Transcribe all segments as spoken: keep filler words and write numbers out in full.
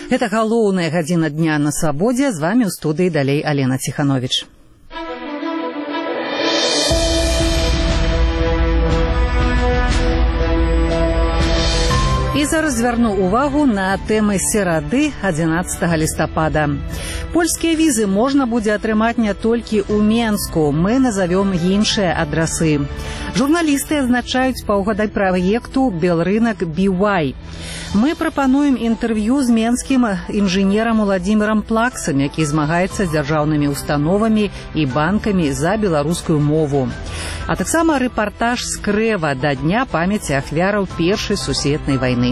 Это галоўная гадзіна дня на свабодзе. З вами ў студыі далей Алена Ціхановіч. І зараз звярну увагу на тэмы серады адзінаццатага лістапада. Польскія візы можна будзе атрымаць не толькі ў Менску. Мы назовём іншыя адрасы. Журналісты адзначаюць паўгода праекту «Белрынак би вай». Мы прапануем інтэрв'ю з менскім інжынерам Уладзімірам Плаксам, які змагаецца з дзяржаўнымі установамі і банкамі за беларускую мову. А таксама рэпартаж з Крэва да дня памяці ахвяраў Першай сусветнай вайны.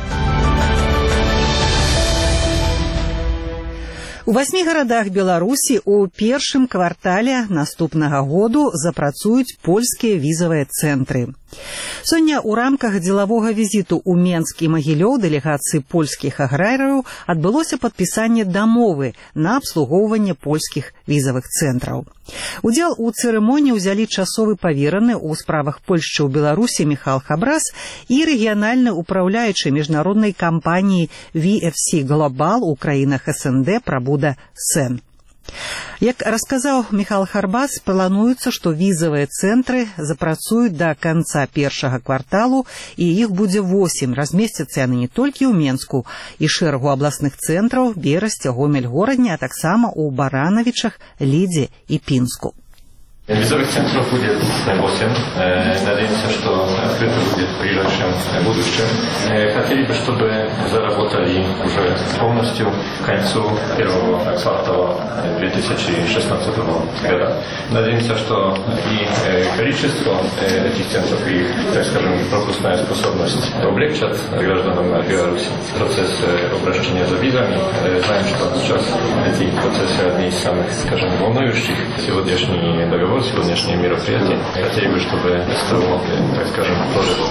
У васьмі гарадах Беларусі ў першым квартале наступнага году запрацуюць польскія візавыя цэнтры. Сёння ў рамках дзелавога візіту ў Менск і Магілёў дэлегацыі польскіх аграрыяў адбылося падпісанне дамовы на абслугоўванне польскіх візавых цэнтраў. Удзел у цырымоніі ўзялі часовы павераны ў справах Польшчы ў Беларусі Міхал Хабрас і рэгіянальны упраўляючы міжнароднай кампаніі ви эф сі Global у краінах эс эн дэ Прабуда Сен. Як расказаў Міхал Харбас, плануецца, што візавыя цэнтры запрацуюць да канца першага кварталу, і іх будзе восем. Размесцяцца яны не толькі ў Менску, і шэрагу абласных цэнтраў Берасці, Гомель-Горадні, а таксама ў Баранавічах, Лідзе і Пінску. Визовых центров будет восемь. Надеемся, что открыто будет в ближайшем будущем. Хотели бы, чтобы заработали уже полностью к концу первого квартала две тысячи шестнадцатого года. Надеемся, что и количество этих центров, и, так скажем, пропускная способность облегчат гражданам Беларуси процесс обращения за визами. Знаем, что сейчас эти процессы одни из самых, скажем, волнующих. Сегодняшний договор, сегодняшнее мероприятие. Хотели бы, чтобы это, так скажем, тоже было.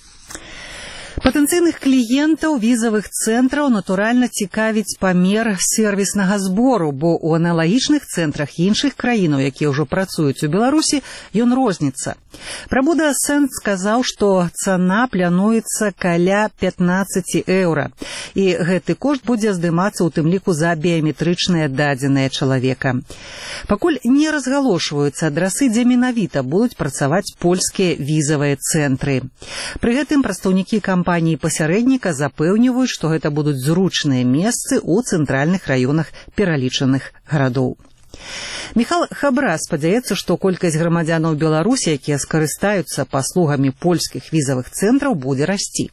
Патэнцыйных кліентаў візавых цэнтраў натуральна цікавіць памер сервіснага збору, бо ў аналагічных цэнтрах іншых краінаў, якія ўжо працуюць у Беларусі, ён розніцца. Прабуда Сен сказаў, што цана плануецца каля пятнаццаць еўра, і гэты кошт будзе здымацца ў тым ліку за біяметрычныя дадзеныя чалавека. Пакуль не разгалошваюцца адрасы, дзе менавіта будуць працаваць польскія візавыя цэнтры. Пры гэтым прадстаўнікі кампаніі пасярэдніка запэўніваюць, што гэта будуць зручныя месцы ў цэнтральных раёнах пералічаных гарадоў. Міхал Хабрас спадзяецца, што колькасць грамадзянаў Беларусі, якія скарыстаюцца паслугамі польскіх візавых цэнтраў, будзе расці.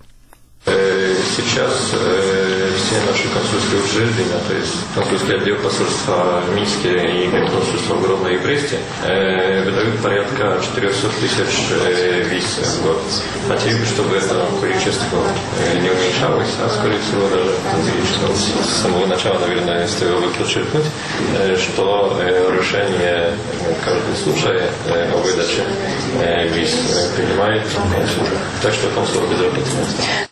Сейчас э, все наши консульские учреждения, то есть консульский отдел посольства в Минске и консульство в Гродно и Бресте, э, выдают порядка четыреста тысяч э, виз в год. Хотели бы, чтобы это количество э, не уменьшалось, а скорее всего даже увеличилось. С самого начала, наверное, стоило подчеркнуть, э, что э, решение в каждом случае э, о выдаче э, виз э, принимает консул. Так что консул безответственный.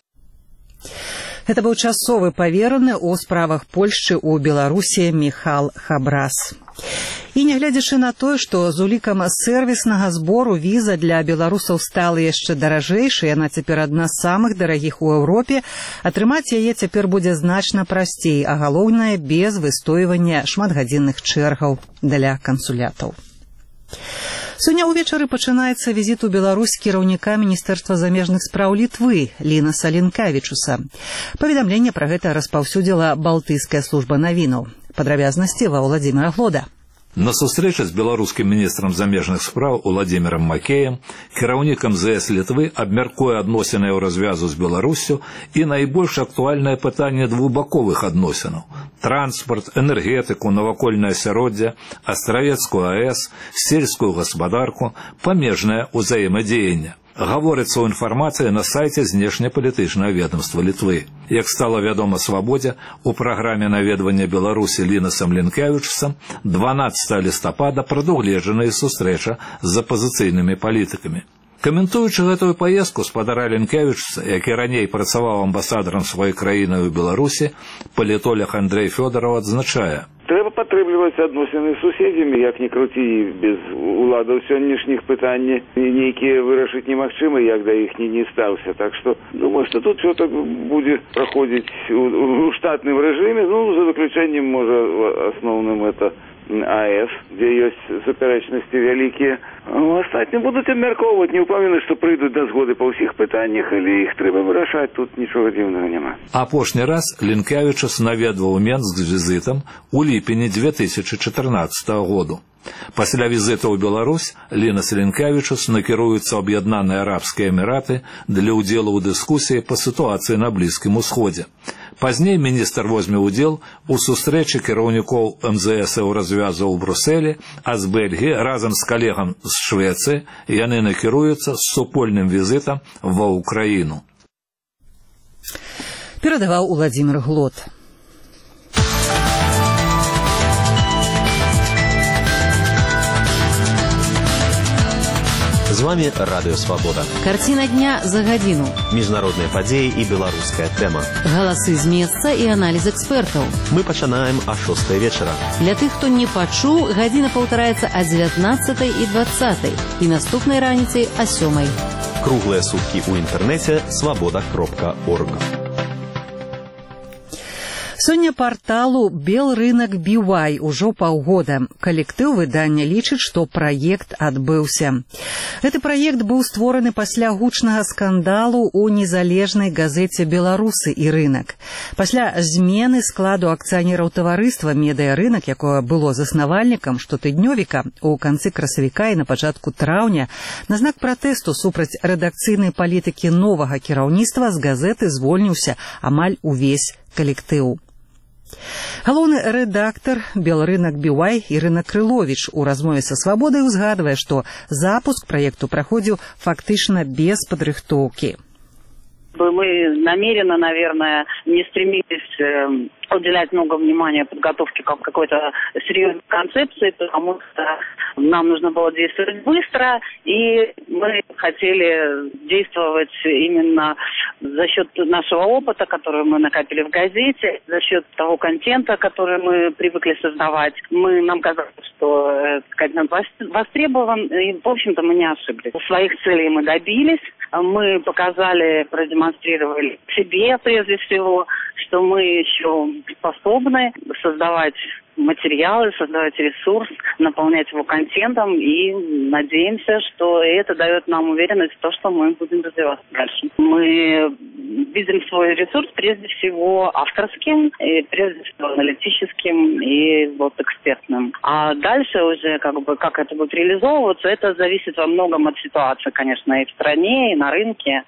Гэта быў часовы павераны ў справах Польшчы ў Беларусі Міхал Хабрас. І нягледзячы на тое, што з улікам сервіснага збору віза для беларусаў стала яшчэ даражэйшай, яна цяпер адна з самых дарагіх у Еўропе, атрымаць яе цяпер будзе значна прасцей, а галоўнае без выстойвання шматгадзінных чэргаў для кансулятаў. Сёння ўвечары пачынаецца візіт у Беларусь кіраўніка Міністэрства замежных спраў Літвы Лінаса Лінкавічуса. Паведамленне пра гэта распаўсюдзіла Балтыйская служба навінаў. Падрабязнасці ва Владзіміра Глода. На сустрэчы з беларускім міністрам замежных спраў Уладзімірам Макеем кіраўнік эм зэ эс Літвы абмяркуе адносіны ў развязу з Беларуссю і найбольш актуальнае пытанне двухбаковых адносінаў – транспорт, энергетыку, навакольнае асяроддзе, астравецкую а эс, сельскую гаспадарку, памежнае ўзаемадзеянне. Гаворыцца ў інфармацыі на сайце знешнепалітычнага ведомства Літвы. Як стала вядома Свабодзе, у праграме наведвання Беларусі Лінасам Лінкавічусам дванаццатага лістапада прадугледжана і сустрэча з апазіцыйнымі палітыкамі. Каментуючы гэтую паездку спадара Лінкавічуса, які раней працаваў амбасадарам сваёй краіны ў Беларусі, палітолог Андрэй Фёдораў адзначае: Трэба падтрымліваць адносіны з суседзямі, як не круці, без уладаў сённяшніх пытанні нейкія вырашыць немагчыма, як да іх не, не стаўся. Так што, думаю, што тут все так будзе праходзіць у, у штатным рэжыме, ну, за выключэннем, можа, асноўным это АЭС, где есть супярэчнасці вялікія. Астатнім будуць абмяркоўваць, не ўпэўнены, што прыйдуць да згоды па ўсіх пытаннях, але іх трэба вырашаць, тут нічога дзіўнага няма. Апошні раз Лінкявічус наведваў Менск з візітам у ліпені две тысячы чатырнаццатага году. Пасля візіта ў Беларусь Лінас Лінкявічус накіруецца ў Аб'яднаныя Арабскія Эміраты для ўдзелу ў дыскусіі па сітуацыі на Блізкім Усходзе. Пазней міністр возьме ўдзел у сустрэчы кіраўнікоў эм зэ эс Еўразвязу ў Брусэлі, а з Бельгіі разам з калегам з Швецыі яны накіруюцца з супольным візітам ва Ўкраіну. Перадаваў Уладзімір Глот. З вами Радыё Свабода. Карціна дня за гадзіну. Міжнародныя падзеі і беларуская тэма. Галасы з месца і аналіз экспертаў. Мы пачынаем а шостай вечара. Для тых, хто не пачуў, гадзіна паўтараецца о дзевятнаццатай і дваццатай і наступнай раніцай о сёмай. Круглыя суткі ў інтэрнэце свабода кропка орг. Сёння парталу «Белрынак би вай» ужо паўгода. Калектыў выдання лічыць, што праект адбыўся. Гэты праект быў створаны пасля гучнага скандалу ў незалежнай газеце «Беларусы і рынак». Пасля змены складу акцыянераў таварыства «Медыарынак», якое было заснавальнікам штотыднёвіка ў канцы красавіка і на пачатку траўня, на знак пратэсту супраць рэдакцыйнай палітыкі новага кіраўніцтва з газеты звольніўся амаль увесь калектыў. Галоўны рэдактар «Белрынак би вай» Ірына Крыловіч у размове са «Свабодай» узгадвае, што запуск праекту праходзіў фактычна без падрыхтоўкі. Мы намеренно, наверное, не стремились э, уделять много внимания подготовке как какой-то серьезной концепции, потому что нам нужно было действовать быстро, и мы хотели действовать именно за счет нашего опыта, который мы накопили в газете, за счет того контента, который мы привыкли создавать. Мы, нам казалось, что этот контент востребован, и, в общем-то, мы не ошиблись. Своих целей мы добились, мы показали, продемонстрировали себе, прежде всего, что мы еще способны создавать материалы, создавать ресурс, наполнять его контентом, и надеемся, что это дает нам уверенность в том, что мы будем развиваться дальше. Мы видим свой ресурс прежде всего авторским, и прежде всего аналитическим и вот экспертным. А дальше уже как бы как это будет реализовываться, это зависит во многом от ситуации, конечно, и в стране, и на рынке.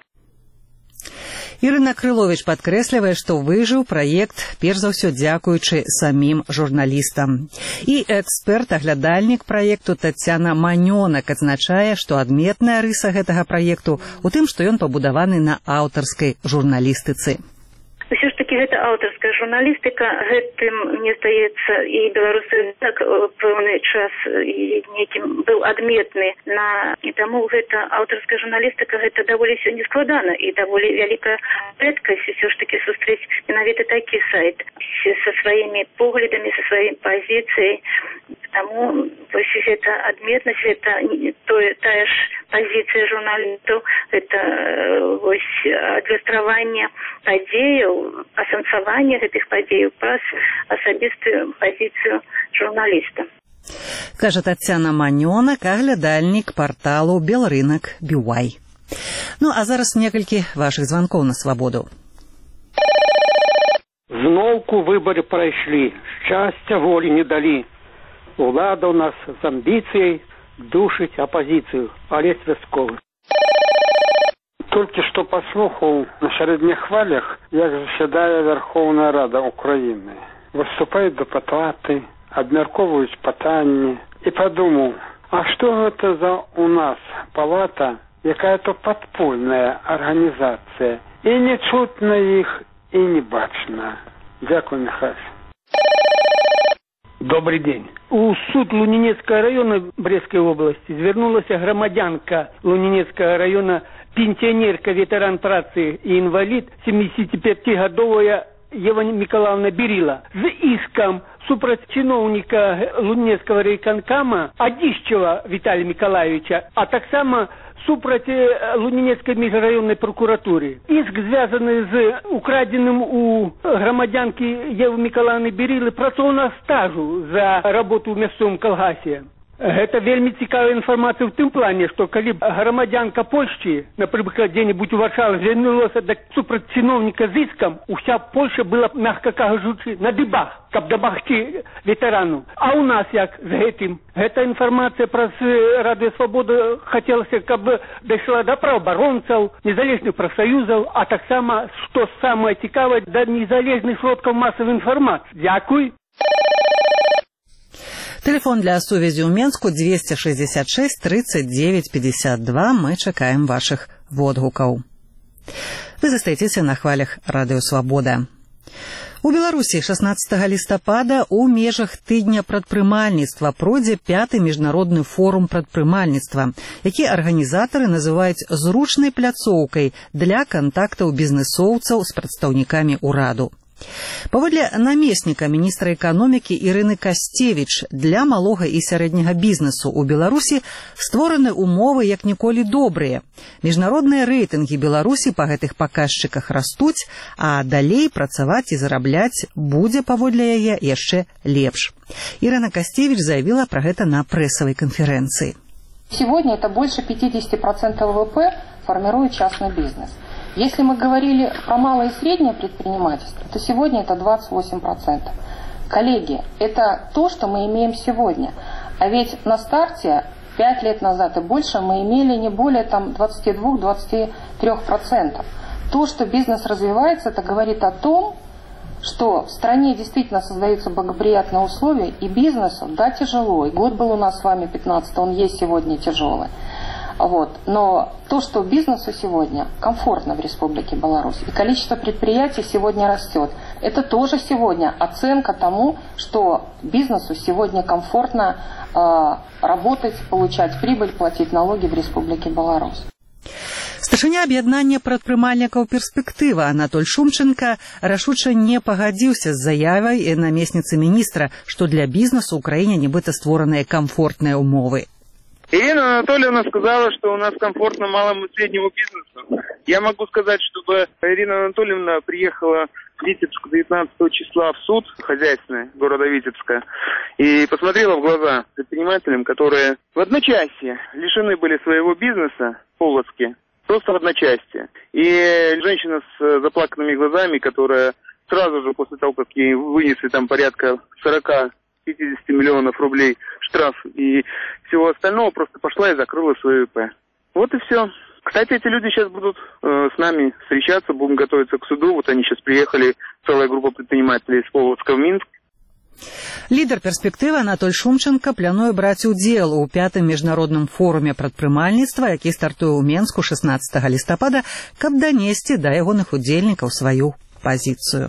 Ірына Крыловіч падкрэслівае, што выжыў праект перш за ўсё дзякуючы самім журналістам. І эксперт-аглядальнік праекту Тацяна Манёнак адзначае, што адметная рыса гэтага праекту ў тым, што ён пабудаваны на аўтарскай журналістыцы. Все ж таки гэта аўтарская журналістыка, гэтым, мне здаецца, і беларусы так пэўны час некім быў адметны на і таму гэта аўтарская журналістыка, гэта даволі сёння складана і даволі вялікая рэдкасць все ж таки сустрэць менавіта такі сайт со сваімі поглядамі, со сваёй пазіцыяй. Таму вось гэта адметнасць, гэта тое тая ж пазіцыя журналістаў, гэта вось адлюстраванне падзеяў, асэнсаванне гэтых падзеяў праз асабістую пазіцыю журналіста. Кажа Тацяна Манёнак, аглядальнік парталу «Белрынак би вай». Ну, а зараз некалькі вашых званкоў на свабоду. Зноўку выбары прайшлі, шчасця волі не далі. Улада ў нас з амбіцыяй душыць апазіцыю, але вясковых. Толькі што паслухаў на сярэдніх хвалях, як засядае Верховная Рада Украіны. Выступаюць дэпутаты, абмяркоўваюць пытанні. І падумаў, а што гэта за у нас палата, якая-то падпольная арганізацыя. І не чутна іх, і не бачна. Дзякуй, Михайло. Добрый день. У суд Лунинецкого района Брестской области звернулася громадянка Лунинецкого района, пенсионерка, ветеран працы и инвалид, семидесятипятигодовая Ева Миколаевна Берила з іском супраць чиновника Лунинецкого райканкама Адищева Виталия Миколаевича, а так само супраць Лунинецкой межрайонной прокуратуры. Иск звязаны з украденным у громадянки Евы Миколаевны Берилы працоўнага стажу за работу в мясцовым калгасе. Это вельмі цікавая информация в том плане, что коли громадянка Польши, например, где-нибудь в Варшаве звернулась до супраць чиновника з иском, вся Польша была, мягко кажучи, на дыбах, каб дабагчы ветерану. А у нас як з гэтым? Эта информация про Радио Свобода хотелось, каб дошла до правооборонцев, незалежных профсоюзов, а так само, что самое цікавое, до незалежных сродков массовой информации. Дякую. Телефон для сувязі ў Менску двести шестьдесят шесть тридцать девять пятьдесят два. Мы чакаем ваших водгукаў. Вы застаецеся на хвалях Радыё Свабода. У Беларусі шаснаццатага лістапада ў межах тыдня прадпрымальніцтва пройдзе пяты міжнародны форум прадпрымальніцтва, які арганізатары называюць зручнай пляцоўкай для кантактаў бізнэсоўцаў з прадстаўнікамі ўраду. Паводле намесніка міністра эканомікі Ірыны Касцевіч, для малога і сярэдняга бізнесу ў Беларусі створаны ўмовы як ніколі добрыя. Міжнародныя рэйтынгі Беларусі па гэтых паказчыках растуць, а далей працаваць і зарабляць будзе паводле яе яшчэ лепш. Ірына Касцевіч заявила пра гэта на прэсавай канферэнцыі. Сегодня это больше пятьдесят процентов ВВП формирует частный бизнес. Если мы говорили про малое и среднее предпринимательство, то сегодня это двадцать восемь процентов. Коллеги, это то, что мы имеем сегодня. А ведь на старте, пять лет назад и больше, мы имели не более там, двадцать два - двадцать три процента. То, что бизнес развивается, это говорит о том, что в стране действительно создаются благоприятные условия, и бизнесу, да, тяжело. И год был у нас с вами пятнадцатый, он есть сегодня тяжелый. Вот. Но то, что бизнесу сегодня комфортно в Республике Беларусь, и количество предприятий сегодня растет, это тоже сегодня оценка тому, что бизнесу сегодня комфортно э, работать, получать прибыль, платить налоги в Республике Беларусь. Старшыня аб'яднання прадпрымальнікаў «Перспектыва» Анатоль Шумченко рашуча не пагадзіўся з заявай намесніцы міністра, што для бізнесу ў краіне нібыта створаныя комфортныя умовы. Ирина Анатольевна сказала, что у нас комфортно малому и среднему бизнесу. Я могу сказать, чтобы Ирина Анатольевна приехала в Витебск девятнадцатого числа в суд хозяйственный города Витебска и посмотрела в глаза предпринимателям, которые в одночасье лишены были своего бизнеса в Полоцке, просто в одночасье. И женщина с заплаканными глазами, которая сразу же после того, как ей вынесли там порядка сорок-пятьдесят миллионов рублей штраф и всего остального, просто пошла и закрыла свое ИП. Вот и все. Кстати, эти люди сейчас будут э, с нами встречаться, будем готовиться к суду. Вот они сейчас приехали, целая группа предпринимателей из Полоцка в Минск. Лідар «Перспектывы» Анатоль Шумченко плануе браць удзел у пятым міжнародным форуме прадпрымальніцтва, які стартуе ў Менску шаснаццатага лістапада, каб данесці да ягоных удзельнікаў сваю пазіцыю.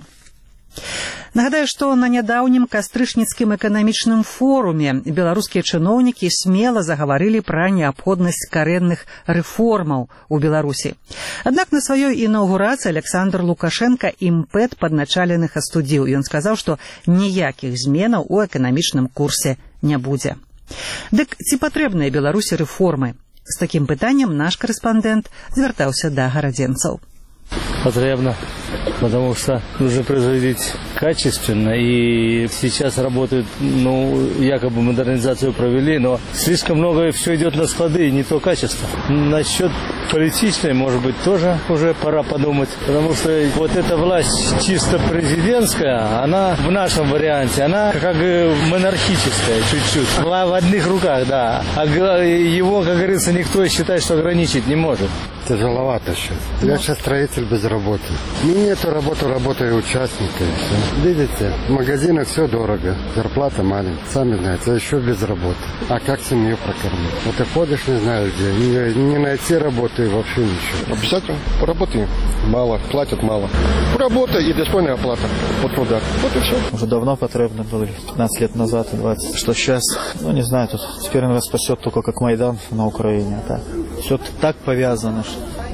Нагадаю, што на нядаўнім кастрычніцкім эканамічным форуме беларускія чыноўнікі смела загаварылі пра неабходнасць карэнных рэформаў у Беларусі. Аднак на сваёй інаўгурацыі Александр Лукашенко імпэт падначаленых астудзіў. Ён сказаў, што ніякіх зменаў у эканамічным курсе не будзе. Дык ці патрэбныя Беларусі рэформы? З такім пытаннем наш корэспандэнт звяртаўся да гарадзенцаў. Потребно, потому что нужно производить качественно, и сейчас работают, ну, якобы модернизацию провели, но слишком много все идет на склады, не то качество. Насчет политичной, может быть, тоже уже пора подумать, потому что вот эта власть чисто президентская, она в нашем варианте, она как монархическая чуть-чуть, в одних руках, да, а его, как говорится, никто считает, что ограничить не может. Тяжеловато сейчас. Я сейчас строитель без работы. Нету работы, работаю участниками. Видите, в магазинах все дорого. Зарплата маленькая. Сами знаете, а еще без работы. А как семью прокормить? Вот ты ходишь, не знаю где. Не, не найти работу и вообще ничего. Обязательно поработай. Мало. Платят мало. Работа и достойная оплата по труда. Вот и все. Уже давно потребно было. пятнадцать лет назад и двадцать. Что сейчас? Ну, не знаю. Тут теперь нас спасет только как Майдан на Украине. Так. Все так повязано, что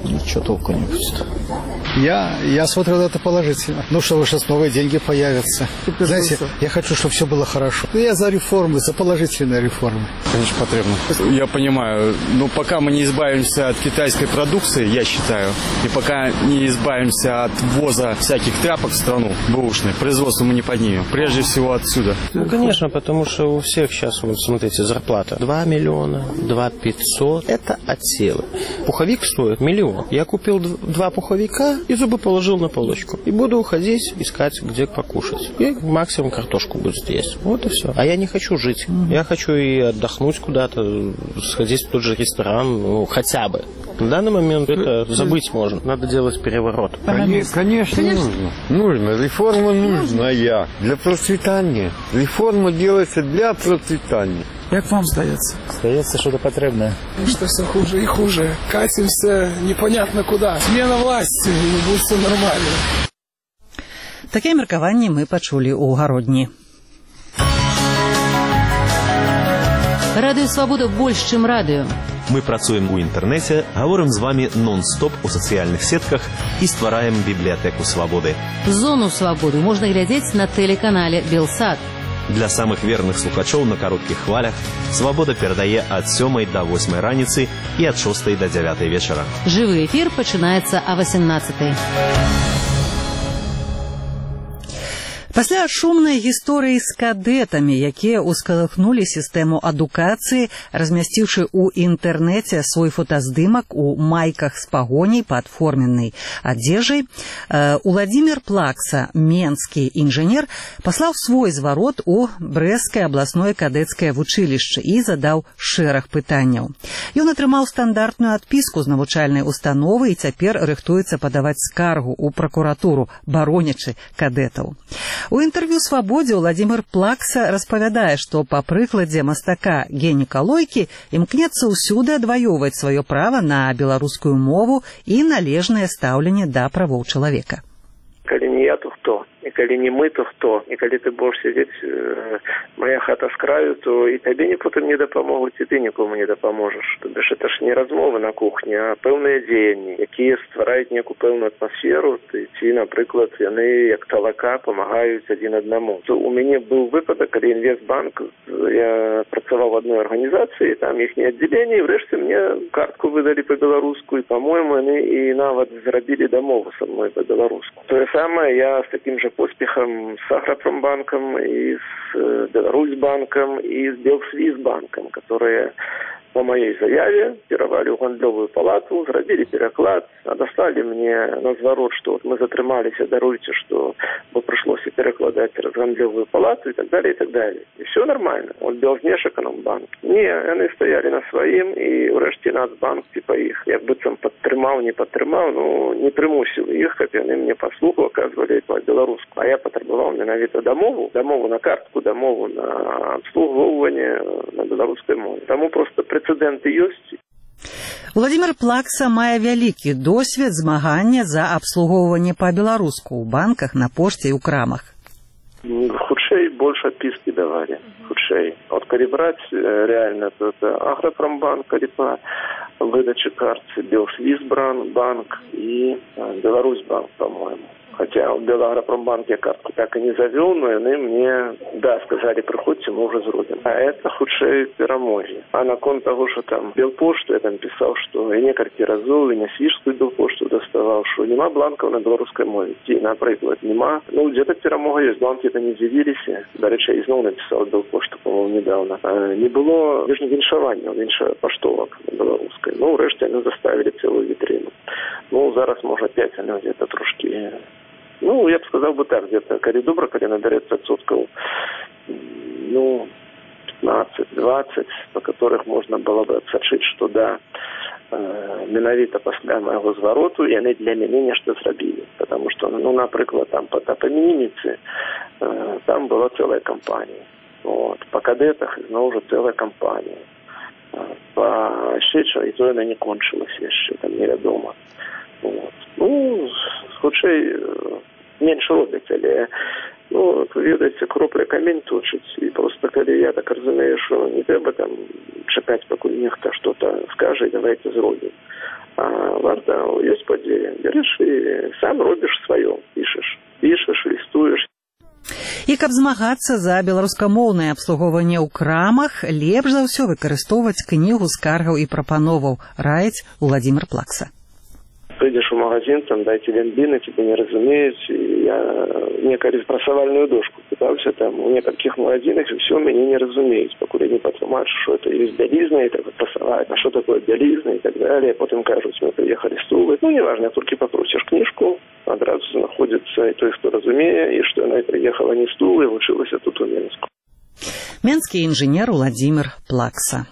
ничего толку не будет. Я, я смотрю на это положительно. Ну, что сейчас новые деньги появятся. Знаете, я хочу, чтобы все было хорошо. Я за реформы, за положительные реформы. Конечно, потребно. Я понимаю, но пока мы не избавимся от китайской продукции, я считаю, и пока не избавимся от ввоза всяких тряпок в страну, бэушных, производство мы не поднимем. Прежде всего отсюда. Ну, конечно, потому что у всех сейчас, вот смотрите, зарплата два миллиона, два пятьсот. Это отсевы. Пуховик стоит миллион. Я купил два пуховика и зубы положил на полочку. И буду уходить, искать, где покушать. И максимум картошку будет есть. Вот и все. А я не хочу жить. Mm-hmm. Я хочу и отдохнуть куда-то, сходить в тот же ресторан, ну, хотя бы. На данный момент это забыть можно. Надо делать переворот. Конечно, конечно, нужно. Нужно. Реформа нужная для процветания. Реформа делается для процветания. Как вам здається? Здається, що це потрібно. Что все хуже и хуже. Катимся непонятно куда. Смена власти, и будет все нормально. Такие меркаванні мы пачулі ў гародні. Радыё Свабода больш, чым радыё. Мы працуем у інтэрнэце, гаворым з вами нон-стоп у сацыяльных сетках і ствараем бібліятэку свабоды. Зону свабоды можна глядзець на тэлеканале Белсат. Для самых верных слухачоў на кароткіх хвалях Свабода перадае ад сёмай да восьмай раніцы і ад шостай да дзявятай вечара. Жывы эфір пачынаецца а васемнаццатай. Пасля шумнай гісторыі з кадэтамі, якія ўскалыхнулі сістэму адукацыі, размясціўшы ў інтэрнэце свой фотаздымак у майках з пагоняй пад форменнай адзежай, Уладзімір Плакса, менскі інжынер, паслаў свой зварот у Брэсцкае абласное кадэцкае вучылішча і задаў шэраг пытанняў. Ён атрымаў стандартную адпіску з навучальнай установы і цяпер рыхтуецца падаваць скаргу ў пракуратуру, баронячы кадэтаў. У інтэрв'ю «Свабодзе» Уладзімір Плакса распавядае, што па прыкладзе мастака Генека Лойкі імкнецца ўсюды адваёўваць сваё права на беларускую мову і належнае стаўленне да правоў чалавека. Калі не я, то хто? І калі не мы, то хто? І калі ты будешь сидеть, э, моя хата с краю, то і табе не потым не дапамогуць, і ты нікому не дапаможаш. То бишь, это ж не размовы на кухні, а пэўныя дзеянні, якія ствараюць некую пэўную атмасферу, ці, напрыклад, яны, як талака, памагаюць адзін аднаму. То у мяне быў выпадак, калі Інвестбанк, я працаваў в адной арганізацыі, там іхняе аддзяленне, і врэшце мне картку выдалі па-беларуску, і, па-моему, яны і нават зрабілі дамову са мной па-беларуску. Тое самае я з такім жа поспехом с Агропромбанком и с э, Беларусьбанком и с Белсвизбанком, которые по моей заяве кіравалі ў гандлёвую палату, зрабілі пераклад, адаслалі мне на зварот, што вот мы затрымаліся, даруйце, што бо прыйшлося перакладаць праз гандлёвую палату и так далее, и так далее. И все нормально. Вот Белзнешэкономбанк. Не, яны стаялі на сваім, і ўрэшце Нацбанк, типа іх, як быццам падтрымаў, не падтрымаў, ну, не прымусіў іх, каб яны мне паслугу аказвалі па-беларуску. А я патрабаваў менавіта дамову, дамову на картку, дамову на абслугоўванне на беларускай мове. Таму просто прецеденты ёсць. Уладзімір Плакса мае вялікі досвед змагання за абслугоўванне па-беларуску ў банках, на пошце і ў крамах. Хутчэй больш адпіскі давалі. Хутчэй. От калі браць реально, то это Агропромбанк, калі па выдачы карты, Белсвизбанк і Беларусьбанк, по-моему. Хотя в Белагропромбанке картку так и не завел, но они мне, да, сказали, приходите, мы уже зробим. А это худшие перамоги. А на кон того, что там Белпошту, я там писал, что и некалькі разоў, и не свіжскую Белпошту доставал, что нема бланков на белорусской мове. Ті, например, нема. Ну, где-то перамога есть, бланки это не з'явились. До речі, я знову написал Белпошту, по-моему, недавно. А не было лишь віншавання, віншавання поштовок на белорусской. Ну, врешті они заставили целую витрину. Ну, зараз, может, опять они где-то трошки... Ну, я бы сказал бы так, где-то, коли добро, коли наберется отсотков, ну, пятнадцать-двадцать, по которых можно было бы отсочить, что да, э, менавіта пасля моего звороту, и они для меня нечто зрабили. Потому что, ну, например, там по топонимице, э, там была целая компания. Вот. По кадетах, ну, уже целая компания. По щечу, и то она не кончилась еще, там, неведомо. Вот. Ну, хутчэй меньше робяць, але, ну, вы ведаеце, кропля камень точыць, і просто калі я так разумею, што не трэба там чакаць, пакуль нехта што-то скажа, і давайте зробім. А вартал есть поделе. Берешь и сам робишь свое. Пишешь, пишешь, листуешь. І каб змагацца за беларускамоўнае абслугоўванне ў крамах, лепш за ўсё выкарыстоўваць кнігу скаргаў і прапановаў, раіць Владимир Плакса. Придешь в магазин, там дайте ленбины, тебе не разумеют. Я некую прасавальную дошку пытался там у некоторых магазинах, и все, меня не разумеют. Покуда не потлумачу, что это есть белизна, и так прасавать, а что такое белизна и так далее. Потом кажут, мы приехали стулы. Ну, неважно, только попросишь книжку, одразу находится и то, что разумея, и что она и приехала не стул, и училась тут у Менску. Менский инженер Владимир Плакса.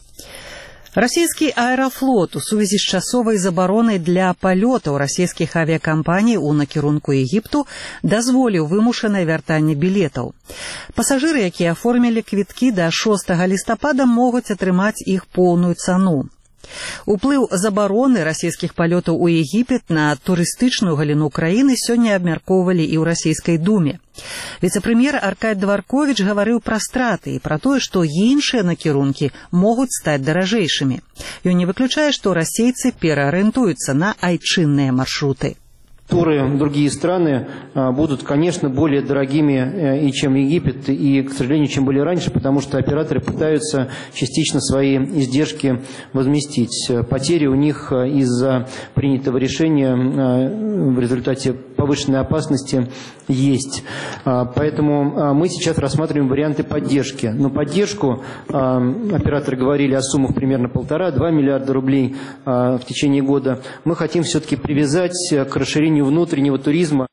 Расійскі аэрафлот у сувязі з часовай забаронай для палётаў расійскіх авіякампаній у накірунку Егіпту дазволіў вымушанае вяртанне білетаў. Пасажыры, якія аформілі квіткі да шостага лістапада, могуць атрымаць іх поўную цану. Уплыў забароны расійскіх палётаў у Егіпет на турыстычную галіну краіны сёння абмяркоўвалі і ў расійскай думе. Віцэ-прэм'ер Аркадий Дворкович гаварыў пра страты і пра тое, што іншыя накірункі могуць стаць даражэйшымі. Ён не выключае, што расейцы пераарыентуюцца на айчынныя маршруты. Туры в другие страны будут, конечно, более дорогими, и чем Египет, и, к сожалению, чем были раньше, потому что операторы пытаются частично свои издержки возместить. Потери у них из-за принятого решения в результате повышенной опасности есть. Поэтому мы сейчас рассматриваем варианты поддержки. Но поддержку, операторы говорили о суммах примерно полтора-два миллиарда рублей в течение года, мы хотим все-таки привязать к расширению внутреннего туризма.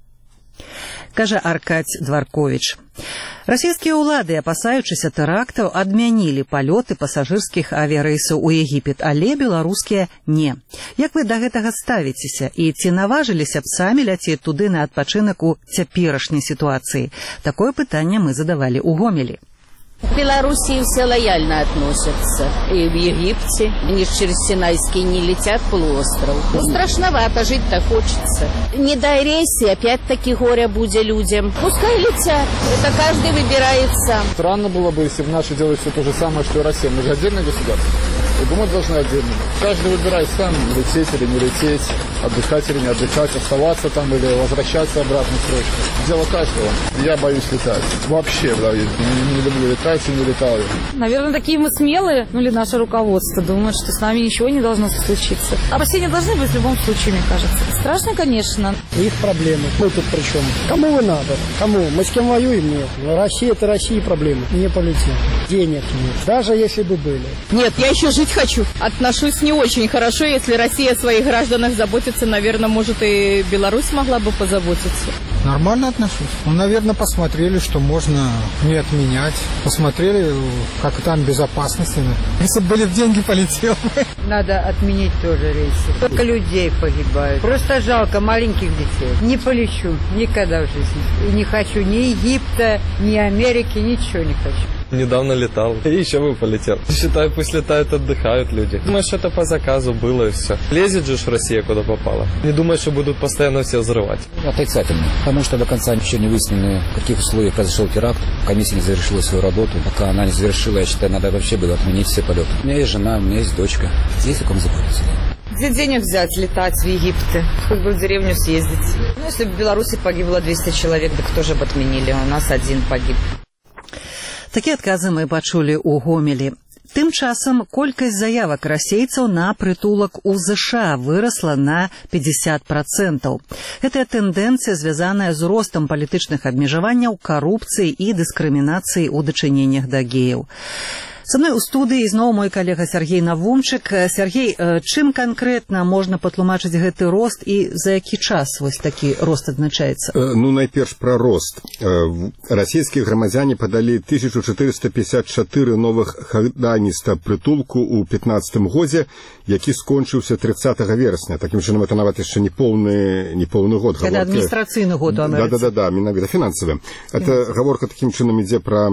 Кажа Аркадий Дворкович. Расійскія ўлады, апасаючыся тэрактаў, адмянілі палёты пасажырскіх авіярэйсаў у Егіпет, але беларускія не. Як вы да гэтага ставіцеся і ці наважыліся б самі ляцець туды на адпачынак у цяперашняй сітуацыі? Такое пытанне мы задавалі ў Гомелі. В Белоруссии все лояльно относятся. И в Египте. Они же через Синайский не летят полуостров. Ну, страшновато, жить-то хочется. Не дай рейсы, опять-таки горя будет людям. Пускай летят. Это каждый выбирает сам. Странно было бы, если бы наши делали все то же самое, что и Россия. Мы же отдельное государство. И думать должны отдельно. Каждый выбирает сам, лететь или не лететь, отдыхать или не отдыхать, оставаться там или возвращаться обратно срочно. Дело каждого. Я боюсь летать. Вообще, да, не, не люблю летать и не летаю. Наверное, такие мы смелые, ну или наше руководство думает, что с нами ничего не должно случиться. Опасения должны быть в любом случае, мне кажется. Страшно, конечно. Их проблемы. Мы тут при чем? Кому вы надо? Кому? Мы с кем воюем? Нет. Россия — это Россия проблемы. Не полетим. Денег нет. Даже если бы были. Нет, я еще жить хочу. Отношусь не очень хорошо. Если Россия о своих гражданах заботится, наверное, может, и Беларусь могла бы позаботиться. Нормально отношусь. Ну, наверное, посмотрели, что можно не отменять. Посмотрели, как там безопасности. Если бы были в деньги, полетел. Надо отменить тоже рейсы. Только людей погибают. Просто жалко маленьких детей. Не полечу никогда в жизни. И не хочу ни Египта, ни Америки, ничего не хочу. Недавно летал. И еще бы полетел. Считаю, пусть летают, отдыхают люди. Думаю, что это по заказу было и все. Лезет же в Россию, куда попало. Не думаю, что будут постоянно все взрывать. Отрицательно. Потому что до конца еще не выяснены, в каких условиях произошел теракт. Комиссия не завершила свою работу. Пока она не завершила, я считаю, надо вообще было отменить все полеты. У меня есть жена, у меня есть дочка. Здесь о ком заботиться. Где денег взять, летать в Египет? Хоть бы в деревню съездить. Ну, если бы в Беларуси погибло двести человек, так тоже бы отменили. У нас один погиб. Такія адказы мы пачулі ў Гомелі. Тым часам колькасць заявак расейцаў на прытулак у ЗША вырасла на пятьдесят процентов. Гэтая тэндэнцыя звязаная з ростам палітычных абмежаванняў, карупцыі і дыскрымінацыі ў дачыненнях да геяў. Со мной у студыі зноў мой калега Сергей Навумчык. Сергей, чым канкрэтна можна патлумачыць гэты рост і за які час вось такі рост адзначаецца? Ну, найперш пра рост. Расійскія грамадзяне падалі тысяча четыреста пятьдесят четыре новых хаданіста прытулку ў пятнаццатым годзе, які скончыўся тридцатого верасня. Такім чынам, это нават яшчэ не поўны, не поўны год. Это адміністрацыйны год у Амерыцы. Да-да-да, менавіта фінансавы. Это гаворка такім чынам ідзе пра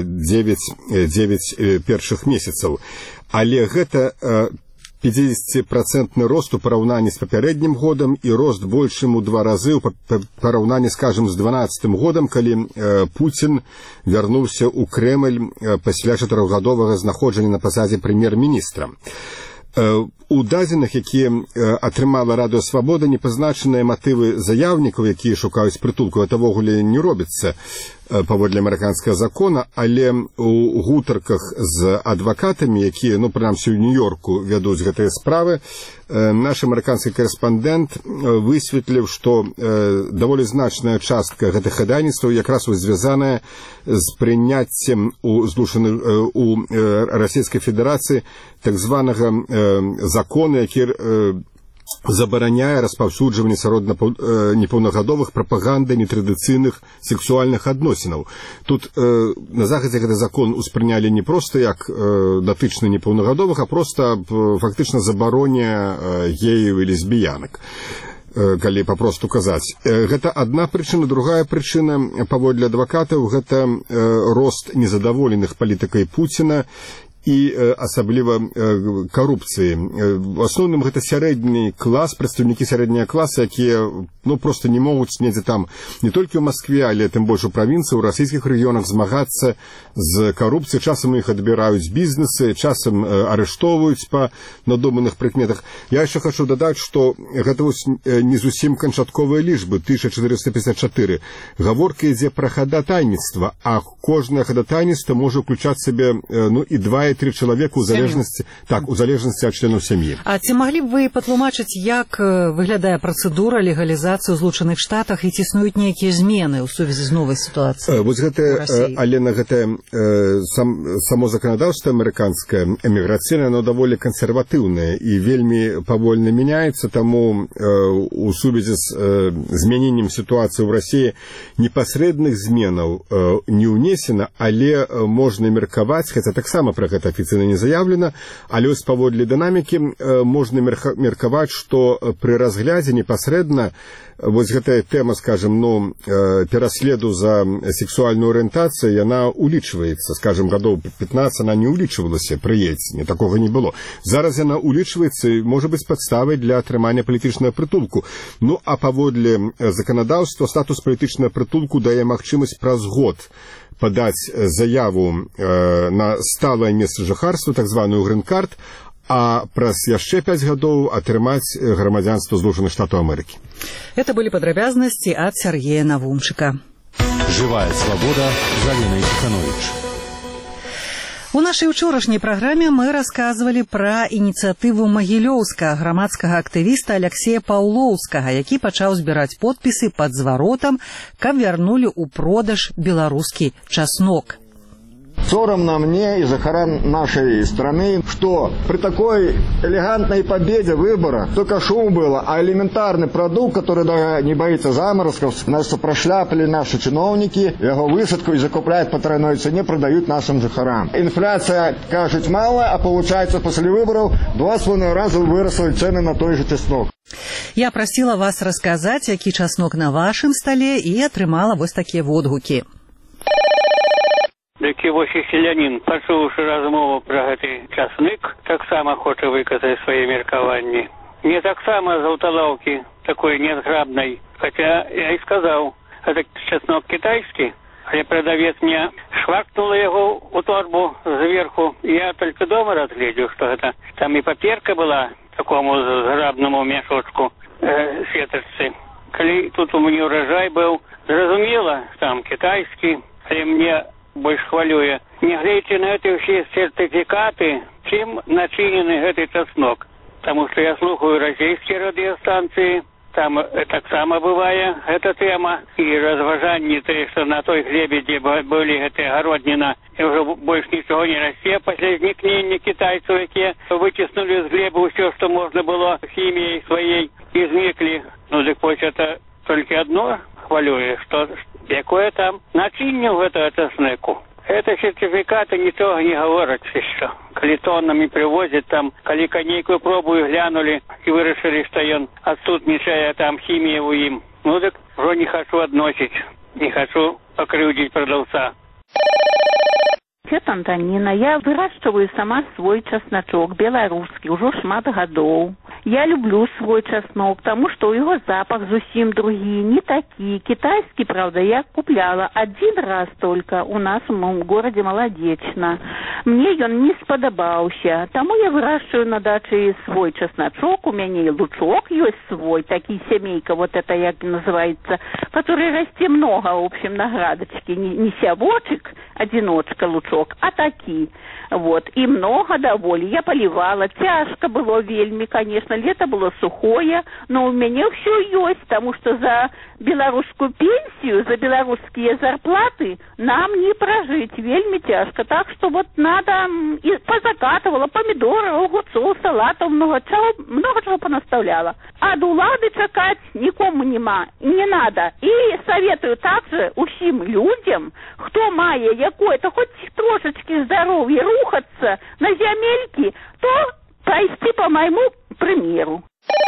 девять першых месяцаў. Але гэта пятидесятипроцентный рост у параўнанні з папярэднім годам і рост большым у два разы у параўнанні, скажем, з дванаццатым годам, калі Пуцін вярнуўся ў Крэмль пасля чатырохгадовага знаходжання на пасадзе прэм'ер-міністра. У дадзеных, якія атрымала Радыё Свабода, не пазначаныя матывы заяўнікаў, якія шукаюць прытулку. Гэта ввогуле не робіцца паводле амерыканскага закона, але у гутарках з адвакатамі, якія, ну, прынамсі, ў Нью-Йорку вядуць гэтыя справы, наш амерыканскі корэспандэнт высветліў, што даволі значная частка гэтых хадайніцтваў якраз звязаная з прыняццем у злучаных у Расійскай Федэрацыі так званага закона, які забараняе распаўсюджванне сярод непаўнагадовых прапаганды нетрадыцыйных сексуальных адносінаў. Тут э, на захадзе гэты закон успрынялі не проста як э, датычны непаўнагадовых, а проста э, фактычна забароне э, геяў і лесбіянак, э, калі папросту казаць. Э, гэта адна прычына. Другая прычына, паводле адвакатаў, гэта э, рост незадаволеных палітыкай Пуціна і асабліва карупцыі. В асноўным гэта сярэдні клас, прадстаўнікі сярэдняга класа, якія, ну, проста не могуць недзе там, не толькі ў Маскве, але тым больш у правінцыі, у расійскіх рэгіёнах змагацца з карупцыяй. Часам іх адбіраюць бізнесы, часам арыштоўваюць па надуманых прыкметах. Я яшчэ хочу дадаць, што гэта вось не зусім канчатковыя лічбы, тысяча чатырыста пятьдесят четыре. Гаворка ідзе пра хадатайніцтва, а кожнае хадатайніцтва можа ўключаць сабе, ну, і два і тры чалавека у залежнасці, так, у залежнасці ад членаў сям'і. А ці маглі б вы патлумачыць, як выглядае працэдура легалізацыі ў Злучаных Штатах і ці існуюць нейкія змены ў сувязі з новай сітуацыяй? Вось гэта, але на гэта сам, само заканадаўства амерыканскае эміграцыйнае, оно даволі кансерватыўнае і вельмі павольна мяняецца, таму у сувязі з змяненнем сітуацыі ў Расіі непасрэдных зменаў не ўнесена, але можна меркаваць, хаця таксама пра гэта афіцыйна не заявлена, але ось паводле дынамікі можна меркаваць, што пры разглядзе непасрэдна вось гэтая тэма, скажем, ну, пераследу за сексуальную арыентацыю, яна улічваецца. Скажем, гадоў пятнадцать она не улічвалася пры Ельцине, такога не было. Зараз яна улічваецца і можа быць падставай для атрымання палітычнага прытулку. Ну, а паводле заканадаўства статус палітычнага прытулку дае магчымасць праз год падаць заяву э, на сталае месца жыхарства, так званую грин-карт, а праз яшчэ пяць гадоў атрымаць грамадзянства Злучаных Штатаў Амерыкі. Это были подробязности от Сергея Навумчика. Живая свобода з Алінай Тиханович. У нашай учорашняй праграме мы рассказывали пра ініцыятыву магілёўскага грамадскага актывіста Аляксея Паўлоўскага, які пачаў збіраць подпісы пад зваротам, каб вярнулі ў продаж беларускі часнок. Соромно мне и жыхарам нашей страны, что при такой элегантной победе в выборах только шум было, а элементарный продукт, который даже не боится заморозков, нас прошляпали наши чиновники, его высадку и закупляют по тройной цене, продают нашим жыхарам. Инфляция, кажуть, мало, а получается после выборов два с половиной раза выросли цены на той же чеснок. Я просила вас рассказать, який часнок на вашем столе, и атрымала вось такие водгуки. Які вось і селянін, пачуўшы размову пра гэты часник, таксама хоча выказаць свае меркаванні. Мне таксама з аўталаўкі такой нязграбнай, хаця я і сказаў, гэта часнок кітайскі, але прадавец мне шваркнула яго ў торбу зверху. Я толькі дома разгледзеў, што гэта там і паперка была такому зграбнаму мяшочку э, сетачцы. Калі тут у мяне ўраджай быў, зразумела, там кітайскі, але мне больш хвалюе. Не глядзьце на эти ўсе сертыфікаты, чым начинены гэты часнок. Таму што я слухаю расійскія радыёстанцыі, там таксама бывае эта тэма, і разважанні тыя, што на той глебе, дзе былі гэтыя гародніна, і ўжо больш нічого не расце пасля знікнення кітайцаў, якія выціснулі з глебы ўсё, што можна было хіміяй сваей, і зніклі. Ну, дык вось это толькі адно хвалюе, што якое там начинне ў гэтага часніку. Это сертификаты нічога не гавораць яшчэ. Калі тоннамі прывозяць там, калі канейку пробую глянулі і вырашылі, што ён адсутнічае там хімія ў ім. Ну дык ўжо не хачу адносіць, не хачу пакрыўдзіць прадаўца. Это Антоніна. Я выращиваю сама свой часночок беларускі, ўжо шмат гадоў. Я люблю свой чеснок, потому что у его запах зусім другие, не такие. Китайский, правда, я купляла один раз только у нас в моем городе Молодечно. Мне он не сподобался, тому я выращиваю на даче свой чесночок, у меня и лучок есть свой, такие семейка, вот это як называется, который расте много, в общем, на градочке, не, не сявочек, одиночка лучок, а такие. Вот, и много довольно. Я поливала, тяжко было вельми, конечно, лето было сухое, но у меня все есть, потому что за белорусскую пенсию, за белорусские зарплаты нам не прожить, вельми тяжко. Так что вот надо, и позакатывала помидоры, огурцов, салатов, много чего, много чего понаставляла. А до улады чекать никому нема, не надо. И советую также усім людям, кто має якое-то хоть трошечки здоровья, рухаться на земельки, то пойти по моему примеру.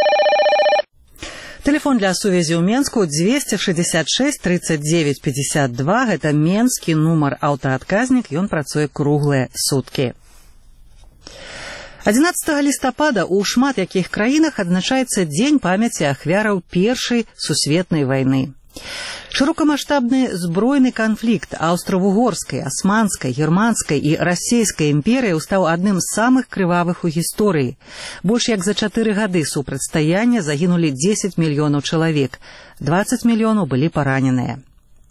Телефон для сувязі ў Менску двести шестьдесят шесть тридцать девять пятьдесят два. Гэта менскі нумар аўтаадказнік, ён працуе круглыя суткі. адзінаццатага лістапада ў шмат якіх краінах адзначаецца дзень памяці ахвяраў першай сусветнай вайны. Шырокамаштабны збройны канфлікт аўстра-вугорскай, асманскай, германскай і расейскай імперыі стаў адным з самых крывавых у гісторыі. Больш як за чатыры гады супрацьстаяння загінулі дзесяць мільёнаў чалавек, дваццаць мільёнаў былі параненыя.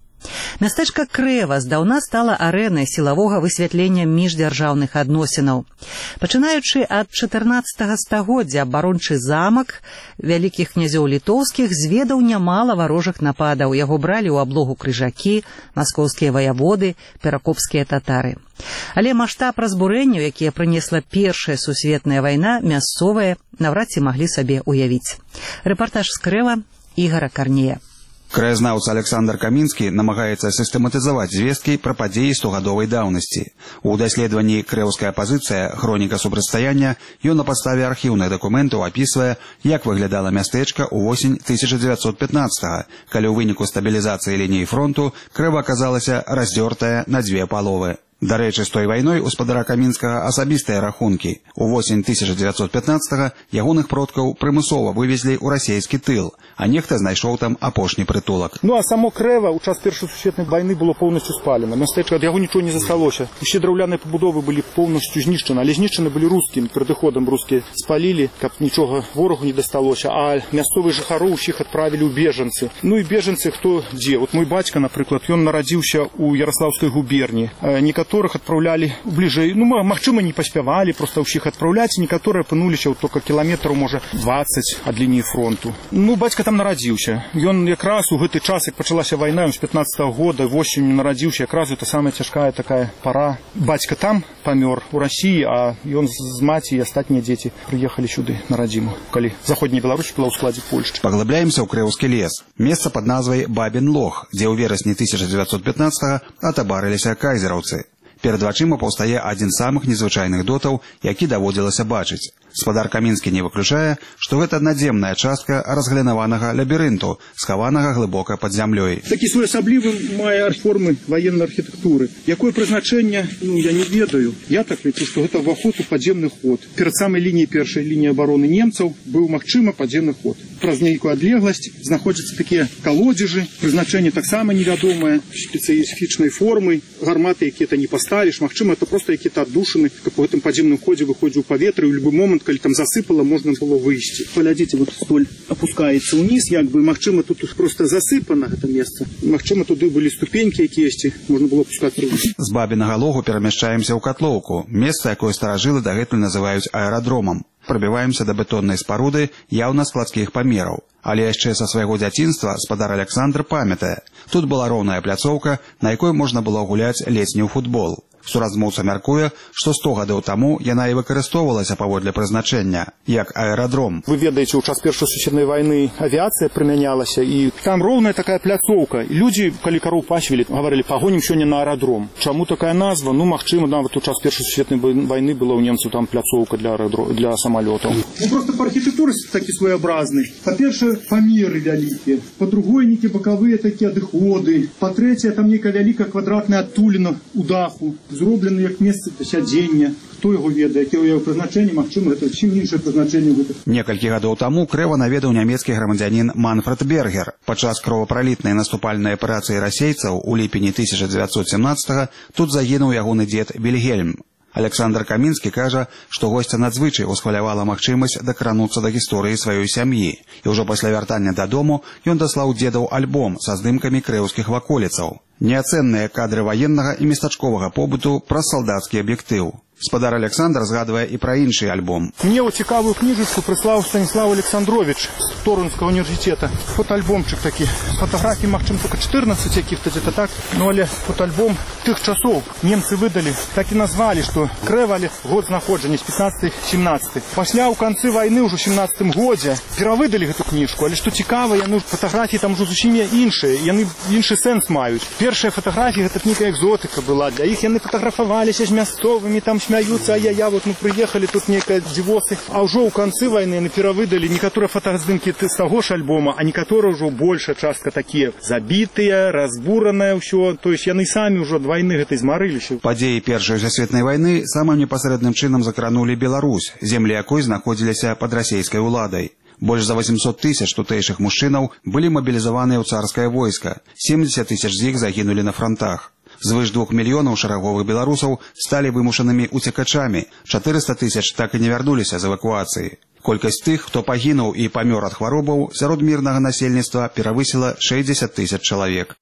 Мястэчка Крэва здаўна стала арэнай сілавога высвятлення міждзяржаўных адносінаў. Пачынаючы ад чатырнаццатага стагоддзя абарончы замак вялікіх князёў літоўскіх зведаў нямала варожых нападаў. Яго бралі ў аблогу крыжакі, маскоўскія ваяводы, перакопскія татары. Але маштаб разбурэнняў, якія прынесла першая сусветная вайна, мясцовыя наўрад ці маглі сабе уявіць. Рэпартаж з Крэва Ігара Карнея. Краязнаўца Александр Камінскі намагаецца сістэматызаваць звесткі пра падзеі стогадовай даўнасці. У даследаванні «Крэўская пазіцыя. Хроніка супрацьстаяння» ён на падставе архіўных дакументаў апісвае, як выглядала мястэчка ў восень тысяча дзевяцьсот пятнаццатага, калі ў выніку стабілізацыі лініі фронту Крэва аказалася раздзёртая на дзве паловы. Дарэчы, з той вайной у спадара Камінскага асабістыя рахункі. У восень тысяча дзевяцьсот пятнаццатага ягоных продкаў прымусова вывезлі ў расейскі тыл, а нехта знайшоў там апошні прытулак. Ну а само Крэва ў час першай сусветнай вайны было поўнасцю спалена. Мястэчка ад яго нічого не засталося. Усе драўляныя пабудовы былі поўнасцю знішчаны, але знішчаны былі рускімі. Перад адыходам рускія спалілі, каб нічога ворагу не дасталося, а мясцовых жыхароў усіх адправілі ў бежанцы. Ну і бежанцы хто дзе? Вот мой бацька, напрыклад, ён нарадзіўся ў Ярослаўскай губерні. Некаторых которых отправляли ближе, ну, магчыма, не паспявалі просто ўсіх адпраўляць, некаторыя апынуліся только кіламетраў, можа, двадцать ад лініі фронту. Ну, бацька там нарадзіўся. Ён якраз у гэты час, як пачалася вайна, з пятнаццатага года, восенню нарадзіўся, якраз это самая цяжкая такая пара. Бацька там памёр у Расіі, а ён з маці і астатнія дзеці прыехалі сюды на радзіму, калі заходняя Беларусь была ў складзе Польшчы. Паглыбляемся ў Крэўскі лес. Месца пад назвай Бабін Лог, дзе ў верасні тысяча дзевяцьсот пятнаццатага атабарыліся кайзераўцы. Перад вачыма паўстае адзін з самых незвычайных дотаў, які даводзілася бачыць. Спадар Камінскі не выключае, што гэта надземная частка разглянаванага лабірынту, схаванага глыбока пад зямлёй. Такі своеасаблівы мае формы ваеннай архітэктуры. Якое прызначэнне, ну, я не ведаю. Я так лічу, што гэта ўваход у падземны ход. Перад самай лініяй першай лініі абароны немцаў быў магчыма падземны ход. Праз нейкую адлегласць знаходзяцца такія калодзежы, прызначэнне таксама невядомае, спецыфічнай формы, гарматы якія-то не паставіш, магчыма, это проста якія-то аддушыны, каб у гэтым падземным ходзе выходзіў у паветра, і ў любы момант, калі там засыпала, можна было выйсці. Паглядзіце, вот столь опускаецца ўніз, як бы, магчыма, тут просто засыпана гэта месца. Магчыма, туды былі ступенькі якіясьці, можна было пускаць рукі. З Бабінага Логу перамяшчаемся ў Катлоўку, месца, якое старажылы дагэтуль называюць аэрадромам. Прабіваемся да бетоннай спаруды яўна складскіх памераў. Але яшчэ са свайго дзяцінства спадар Александр памятае. Тут была роўная пляцоўка, на якой можна было гуляць летні ў футбол. Суразмоўца мяркуе, што сто гадоў таму яна і выкарыстоўвалася паводле прызначэння, як аэрадром. Вы ведаеце, у час першай сусветнай вайны авіяцыя прымянялася, і там роўная такая пляцоўка. Людзі, калі кароў пасвілі, гаварылі, пагонім сёння на аэрадром. Чаму такая назва? Ну, магчыма, нават у час першай сусветнай вайны была ў немцаў там пляцоўка для, для самалётаў. Ну, просто па архітэктуры такі своеобразны. Па-першае, памеры вялікія. Па-другое, нейкія бакавыя такія адыходы. Па-трэцяе, там нейкая вялікая квадратная адтуліна ў даху, зроблены як месца для сядзення. хто яго ведае, якія яго прызначэнне, магчыма, гэта чым іншае прызначэнне. Некалькі гадоў таму Крэва наведаў нямецкі грамадзянін Манфред Бергер. Падчас кровапралітнай наступальнай аперацыі расейцаў у ліпені тысяча дзевяцьсот семнаццатага тут загінуў ягоны дзед Вільгельм. Александр Камінскі кажа, што госця надзвычай усхвалявала магчымасць дакрануцца да гісторыі сваёй сям'і. І ўжо пасля вяртання дадому ён даслаў дзедаў альбом са здымкамі крэўскіх ваколіцаў. Неацэнныя кадры ваеннага і местачковага побыту праз салдацкі аб'ектыў. Спадар Александр згадвае і пра іншы альбом. Мне вот цікавую кніжечку прыслаў Станіслав Александрович з Торунскага універсітэта. Фотоальбомчик такі. Фотографій, магчыма, только чатырнаццаць якіх-то где-то так. Ну, але фотоальбом тых часоў немцы выдалі. Так і назвалі, што Крэва год знаходжання з пятнадцатый семнадцатый. Пасля ў канцы вайны ўжо ў семнадцатым годзе перавыдалі гэту кніжку. Але што цікава, яны фотаграфіі там ужо зусім іншыя. Яны іншы сэнс маюць. Першая фотаграфія гэта нейкая экзотыка была. Для іх яны фотаграфаваліся з мясцовымі, там смяюцца, а я, я вот мы прыехалі, тут некая дзівосы. А ўжо ў канцы вайны яны перавыдалі некаторыя фотаздымкі з таго ж альбома, а некаторыя ўжо большая частка такія забітыя, разбураныя ўсё. То есть яны самі ўжо ад вайны гэтай змарыліся. Падзеі Першай сусветнай вайны самым непасрэдным чынам закранулі Беларусь, землі якой знаходзіліся пад расейскай уладай. Больш за восемьсот тысяч тутэйшых мужчынаў былі мабілізаваныя ў царскае войска. семьдесят тысяч з іх загінулі на фронтах. Звыш двух мільёнаў шараговых беларусаў сталі вымушанымі уцекачамі. чатырыста тысяч так і не вярнуліся з эвакуацыі. Колькасць тых, хто пагінуў і памёр ад хваробаў, сярод мірнага насельніцтва перавысіла шэсцьдзесят тысяч чалавек.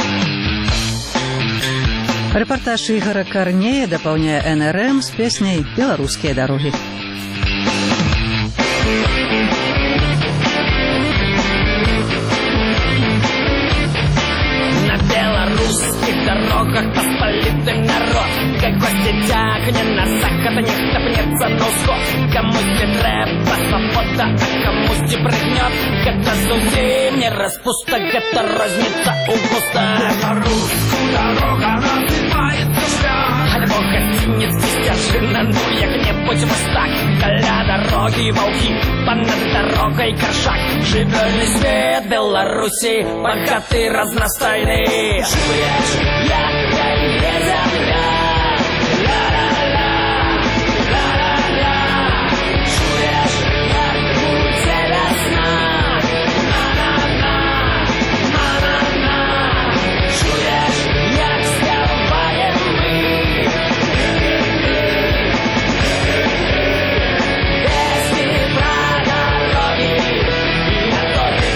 Рэпартаж Ігора Карнея дапаўняе эн эр эм з песняй «Беларускія дарогі». Дорогах посполитый народ, как гости тягнет на заход, не хтопнется на усход. Кому-то треба свобода, а кому-то прыгнет. Где-то зудим, не распуста, где-то разница у густа. Белорусскую дорога называет шлях. Альбо гостиниц стяжина, ну як-нибудь мостак. Для дороги волки, понад дорогой коршак. Живёльный свет Беларуси, богатый, разностойный. Я, я, я, земля, ла-ла-ла, ла-ла-ла. Чуешь, як будзе весна, на-на-на, на-на-на. Чуешь, як спяваем мы, песни про дороги и дороги.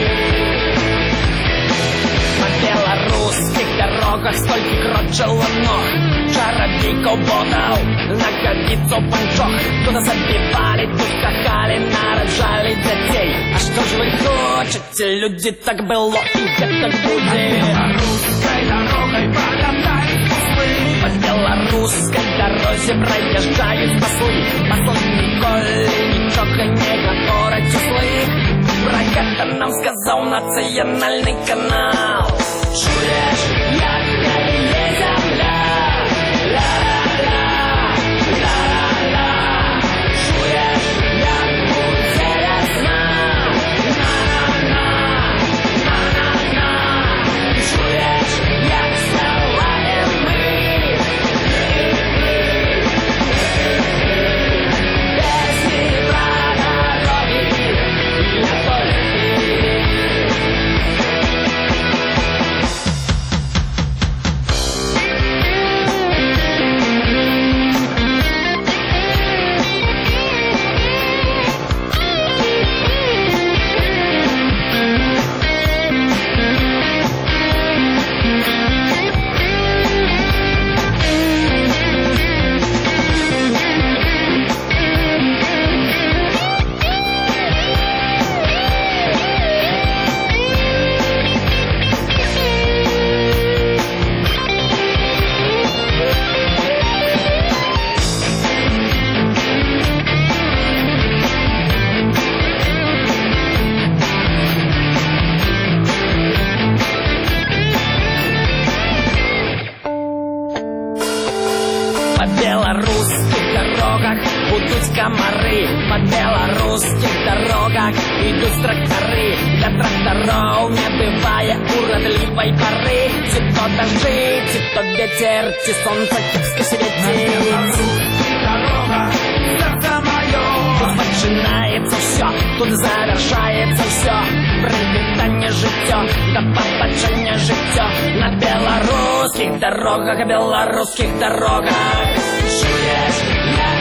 На белорусских дорогах столько крочило ног, чародейков бодал, на годицу панчох. Туда забивали, тут скакали, нарожали детей. А что же вы хотите, люди, так было и это будет. Белорусской дорогой прогадаем послы, по белорусской дороге проезжают послы. Послы николи ничего не говорят услышь. Про это нам сказал национальный канал. Чуешь, як я є земля, ла-ла-ла, ла-ла-ла. Чуешь, як будзе весна, на-на-на, на-на-на. Чуешь, як спяваем мы, песни про дороги и дороги. По белорусских дорогах будут комары, по белорусских дорогах идут тракторы. Для тракторов не бывая уродливой поры. Те то дожди, те то ветер, те солнце, те светит. Тут пачынаецца ўсё, тут завяршаецца ўсё. Прывітанне жыццё, да пабачэння жыццё. На беларускіх дарогах, беларускіх дарогах. Чуеш, я